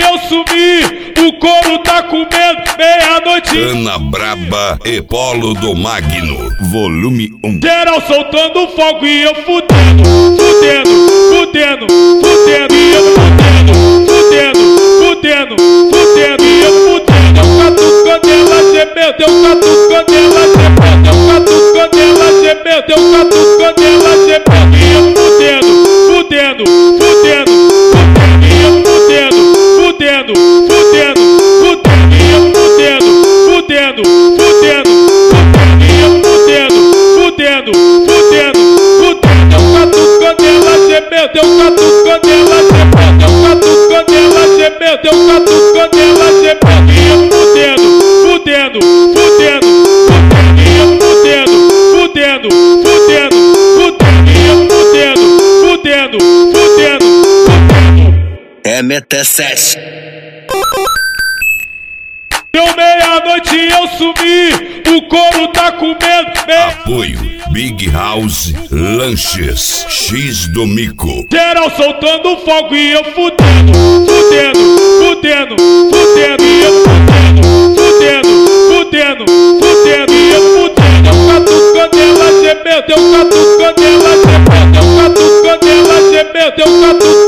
eu sumi, o couro tá comendo, meia-noite. Ana Braba e Polo do Magno, volume 1. Geral soltando fogo e eu fudendo, fudendo, fudendo, fudendo, e eu fudendo, fudendo, fudendo, fudendo, e eu fudendo. Eu catucando ela gemendo, eu catucando ela gemendo, eu catucando ela gemendo, eu catucando ela gemendo, e eu fudendo, fudendo, fudendo, fudendo, e eu fudendo, fudendo, fudendo, fudendo, e eu fudendo, fudendo, fudendo, fudendo, e eu fudendo, fudendo, fudendo, fudendo. Eu catucando ela gemendo, eu catucando ela gemendo, eu catucando ela gemendo, eu catucando ela gemendo, e eu fudendo, fudendo, fudendo, fudendo, e eu fudendo, fudendo, fudendo, fudendo, e eu fudendo, fudendo, fudendo, fudendo. MT7. Deu meia-noite e eu sumi, o couro tá comendo. Apoio Big House Lanches X do Mico. Geral soltando fogo e eu fudendo, fudendo, fudendo, fudendo, e eu fudendo, fudendo, fudendo, fudendo, e eu fudendo. Eu catucando ela gemendo, eu catucando ela gemendo, eu catucando ela gemendo, eu catucando